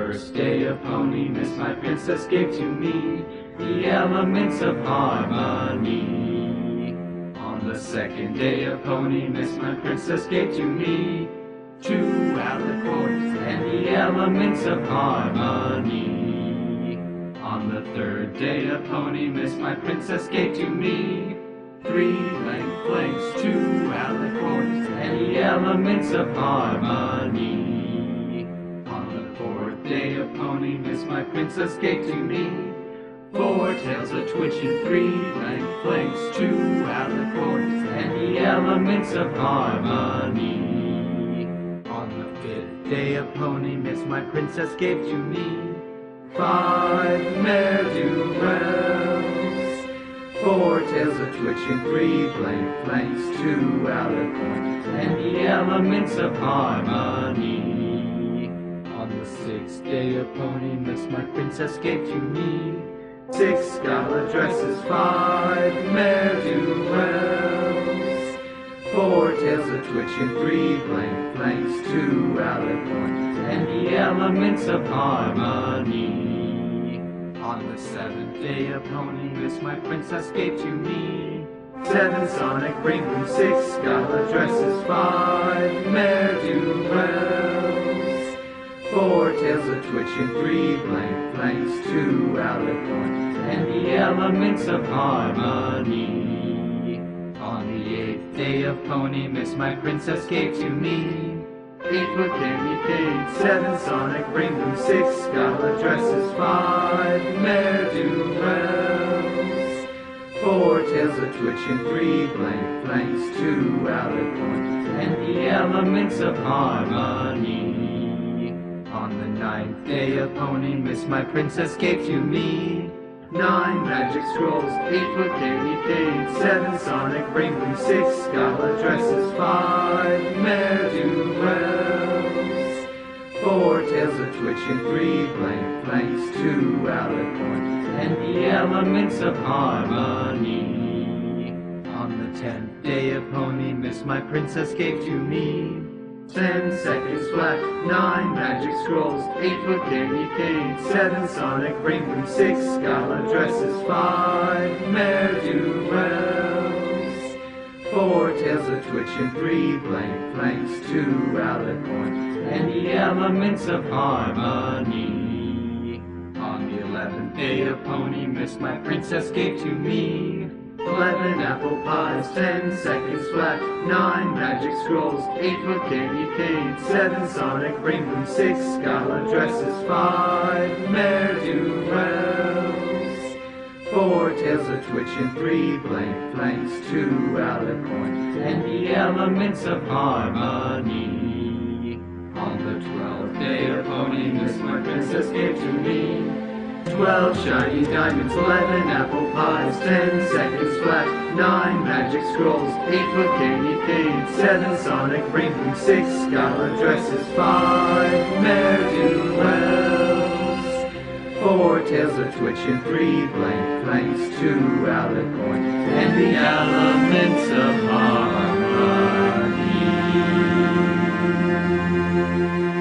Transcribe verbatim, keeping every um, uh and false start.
first day of Pony Miss, my princess gave to me the elements of harmony. On the second day of Pony Miss, my princess gave to me two alicorns and the elements of harmony. On the third day of Pony Miss, my princess gave to me three length planks, two alicorns, and the elements of harmony. On the fourth day of Pony Miss, my princess gave to me four tails a twitching, three length planks, two alicorns, and the elements of harmony. On the fifth day of Pony Miss, my princess gave to me five ne'er-do-wells, four tails a twitching, three blank flanks, two alicorns, and the elements of harmony. On the sixth day of Pony Miss, my princess gave to me six scarlet dresses, five ne'er-do-wells, four tails a twitching, three blank flanks, two alicorns, and the elements of harmony. On the seventh day of Pony Miss, my princess gave to me seven sonic ring, six scarlet dresses, five ne'er-do-wells, four tails a twitching, three blank flanks, two alicorns, and the elements of harmony. On the eighth day of Pony Miss, my princess gave to me eight-foot candy cane, seven sonic ring, six scarlet dresses, five ne'er-do-wells, four tails a twitching, three blank flanks, two alicorns, and the elements of harmony. On the ninth day of Pony Miss, my princess gave to me nine magic scrolls, eight-foot candy cane, seven sonic ring, six scarlet dresses, five ne'er-do-wells, four tails a twitching, three blank flanks, two alicorns, and the elements of harmony. On the tenth day of Pony Miss, my princess gave to me ten seconds flat, nine magic scrolls, eight-foot candy cane, seven sonic ring, six scarlet dresses, five ne'er-do-wells, four tails a twitching, three blank flanks, two alicorns, and the elements of harmony. On the eleventh day of Pony Miss, my princess gave to me eleven apple pies, ten seconds flat, nine magic scrolls, eight-foot candy cane, seven sonic ring, six scarlet dresses, five ne'er-do-wells, four tails a twitching, three blank flanks, two alicorns, and the elements of harmony. On the twelfth day of Pony Miss, my princess gave to me twelve shiny diamonds, eleven apple pies, ten seconds flat, nine magic scrolls, eight-foot candy cane, seven sonic ring, six scarlet dresses, five ne'er-do-wells, four tails a twitching, three blank flanks, two alicorns, and the elements of harmony.